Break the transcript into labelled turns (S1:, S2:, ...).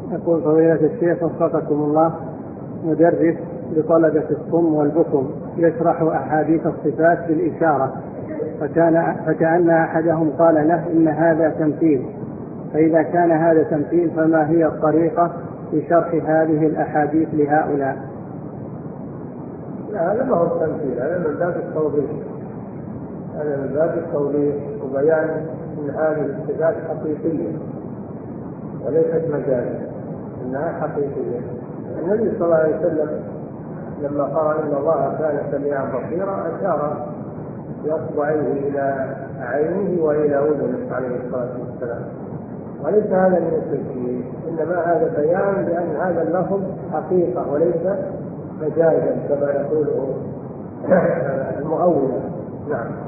S1: يقول فضيلة الشيخ وفقكم الله، مدرس لطلبة الصم والبكم يشرح أحاديث الصفات بالإشارة، فكأن أحدهم قال له إن هذا تمثيل، فإذا كان هذا تمثيل فما هي الطريقة في شرح هذه الأحاديث لهؤلاء؟
S2: لا، هذا ما هو التمثيل، هذا من باب التوضيح، هذا من باب التوضيح وبيان أن هذه الصفات حقيقية وليست مجازا، إنها حقيقية. النبي صلى الله عليه وسلم لما قال إن الله كان سميعا بصيرا أشار بأصبعيه إلى عينه وإلى أذنه عليه الصلاة والسلام، وليس هذا من التشبيه، إنما هذا بيان بأن هذا اللفظ حقيقة وليس مجازا كما يقوله المؤولة. نعم.